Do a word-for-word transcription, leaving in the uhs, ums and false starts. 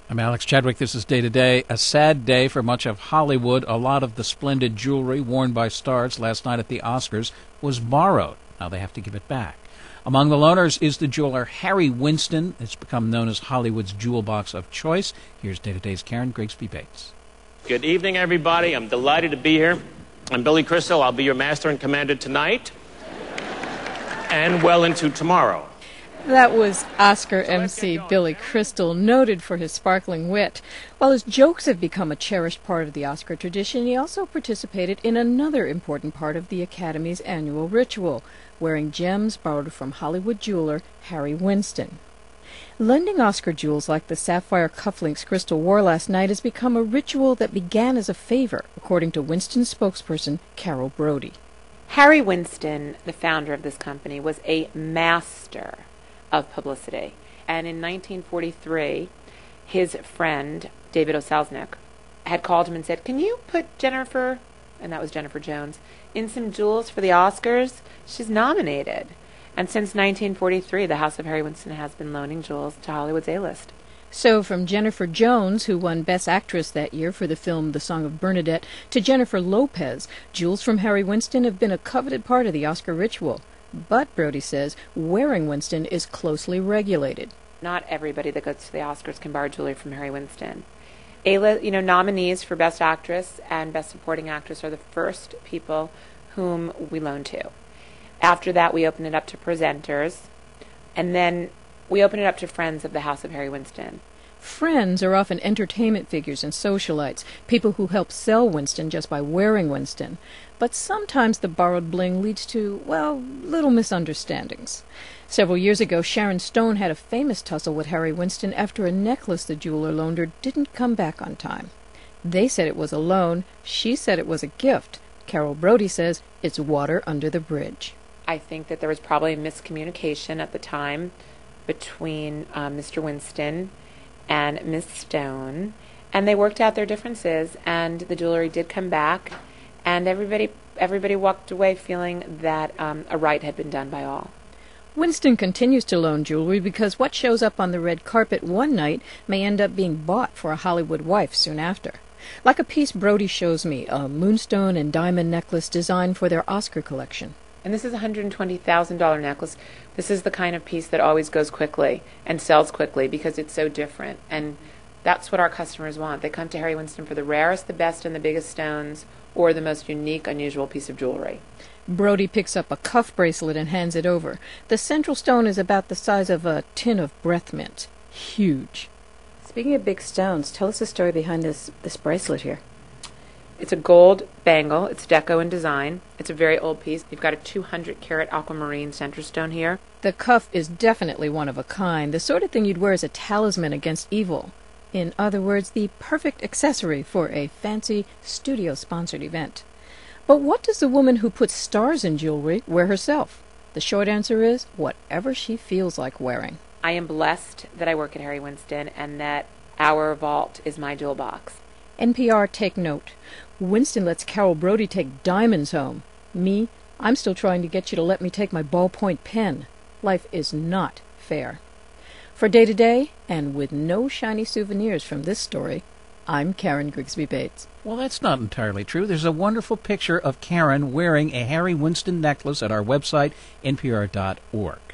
I'm Alex Chadwick. This is Day to Day. A sad day for much of Hollywood. A lot of the splendid jewelry worn by stars last night at the Oscars was borrowed. Now they have to give it back. Among the loaners is the jeweler Harry Winston. It's become known as Hollywood's jewel box of choice. Here's Day to Day's Karen Grigsby Bates. Good evening, everybody. I'm delighted to be here. I'm Billy Crystal. I'll be your master and commander tonight and well into tomorrow. That was Oscar M C Billy Crystal, noted for his sparkling wit. While his jokes have become a cherished part of the Oscar tradition, he also participated in another important part of the Academy's annual ritual, wearing gems borrowed from Hollywood jeweler Harry Winston. Lending Oscar jewels like the sapphire cufflinks Crystal wore last night has become a ritual that began as a favor, according to Winston's spokesperson, Carol Brody. Harry Winston, the founder of this company, was a master of publicity. And in nineteen forty-three, his friend, David O. Selznick, had called him and said, "Can you put Jennifer," and that was Jennifer Jones, "in some jewels for the Oscars? She's nominated." And since nineteen forty-three, the House of Harry Winston has been loaning jewels to Hollywood's A-list. So from Jennifer Jones, who won Best Actress that year for the film The Song of Bernadette, to Jennifer Lopez, jewels from Harry Winston have been a coveted part of the Oscar ritual. But, Brody says, wearing Winston is closely regulated. Not everybody that goes to the Oscars can borrow jewelry from Harry Winston. A, you know, nominees for Best Actress and Best Supporting Actress are the first people whom we loan to. After that, we open it up to presenters, and then we open it up to friends of the House of Harry Winston. Friends are often entertainment figures and socialites, people who help sell Winston just by wearing Winston. But sometimes the borrowed bling leads to, well, little misunderstandings. Several years ago, Sharon Stone had a famous tussle with Harry Winston after a necklace the jeweler loaned her didn't come back on time. They said it was a loan. She said it was a gift. Carol Brody says it's water under the bridge. I think that there was probably miscommunication at the time between uh, Mister Winston and Miss Stone, and they worked out their differences, and the jewelry did come back, and everybody everybody walked away feeling that um, a right had been done by all. Winston continues to loan jewelry because what shows up on the red carpet one night may end up being bought for a Hollywood wife soon after. Like a piece Brody shows me, a moonstone and diamond necklace designed for their Oscar collection. And this is a one hundred twenty thousand dollars necklace. This is the kind of piece that always goes quickly and sells quickly because it's so different. And that's what our customers want. They come to Harry Winston for the rarest, the best, and the biggest stones, or the most unique, unusual piece of jewelry. Brody picks up a cuff bracelet and hands it over. The central stone is about the size of a tin of breath mint. Huge. Speaking of big stones, tell us the story behind this, this bracelet here. It's a gold bangle. It's deco in design. It's a very old piece. You've got a two hundred carat aquamarine center stone here. The cuff is definitely one of a kind, the sort of thing you'd wear as a talisman against evil. In other words, the perfect accessory for a fancy studio-sponsored event. But what does the woman who puts stars in jewelry wear herself? The short answer is whatever she feels like wearing. I am blessed that I work at Harry Winston and that our vault is my jewel box. N P R, take note. Winston lets Carol Brody take diamonds home. Me, I'm still trying to get you to let me take my ballpoint pen. Life is not fair. For Day to Day, and with no shiny souvenirs from this story, I'm Karen Grigsby Bates. Well, that's not entirely true. There's a wonderful picture of Karen wearing a Harry Winston necklace at our website, N P R dot org.